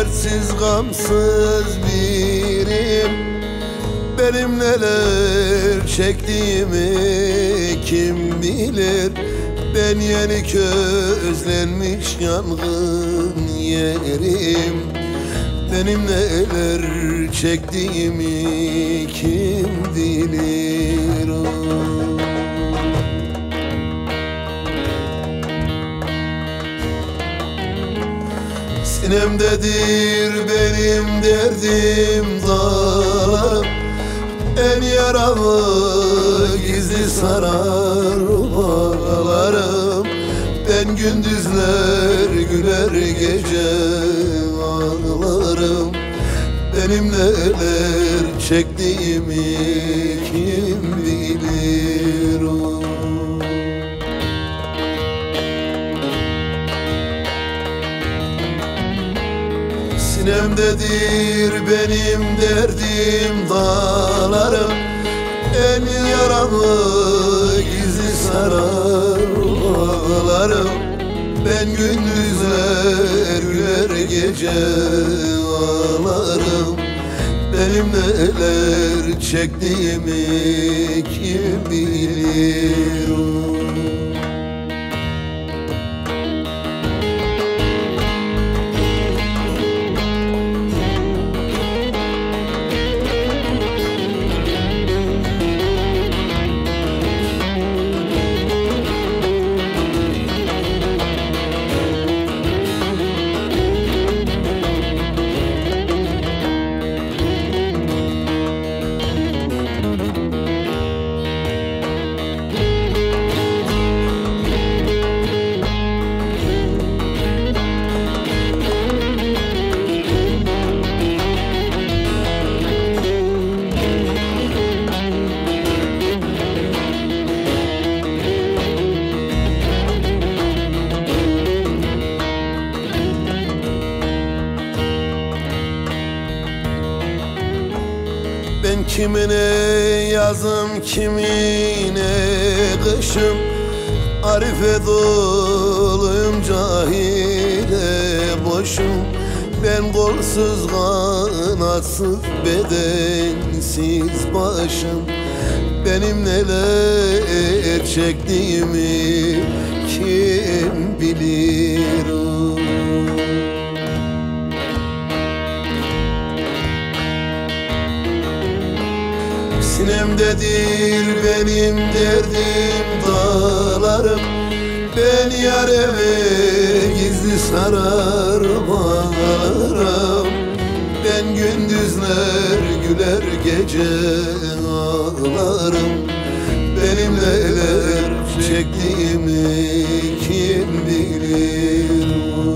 dertsiz gamsız birim. Benim neler çektiğimi kim bilir? Ben yeni közlenmiş yangın yerim. Benim neler çektiğimi kim bilir? Sinemdedir benim derdim dağlarım. En yaramı gizli sarar bağlarım. Ben gündüzler güler gece ağlarım. Benim neler çektiğimi kim bilir? Sinemdedir benim derdim dağlarım. En yaramı gizli sarar bağlarım. Ben gündüzler güler gece ağlarım. Benim neler çektiğimi kim bilir? Ben kimine yazım, kimine kışım. Arife doluyum, cahile boşum. Ben kolsuz kanatsız, bedensiz başım. Benim neler çektiğimi kim bilir? Sinemdedir benim derdim dağlarım. Ben yareme gizli sarar bağlarım. Ben gündüzler güler gece ağlarım. Benim neler çektiğimi kim bilir?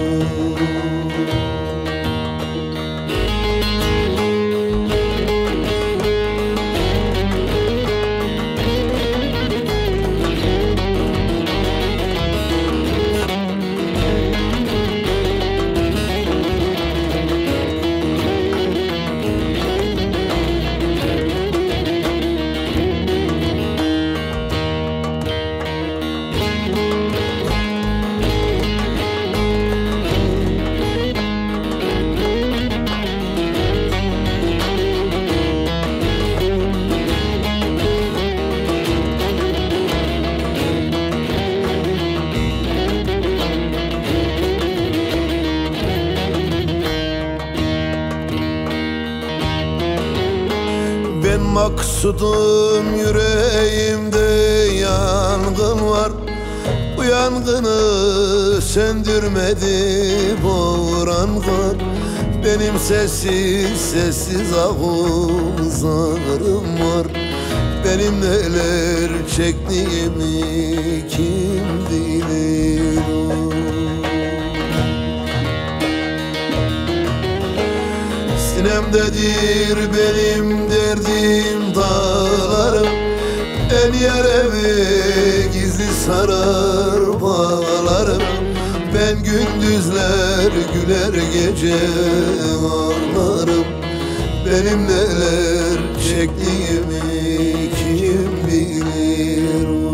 Ben maksudum, yüreğimde yangın var. Bu yangını söndürmedi boran var. Benim sessiz sessiz ağuzlarım var. Benim neler çektiğimi kim bilir? Sinemdedir benim derdim dağlarım. En yaremi gizli sarar bağlarım. Ben gündüzler güler gece ağlarım. Benim neler çektiğimi kim bilir?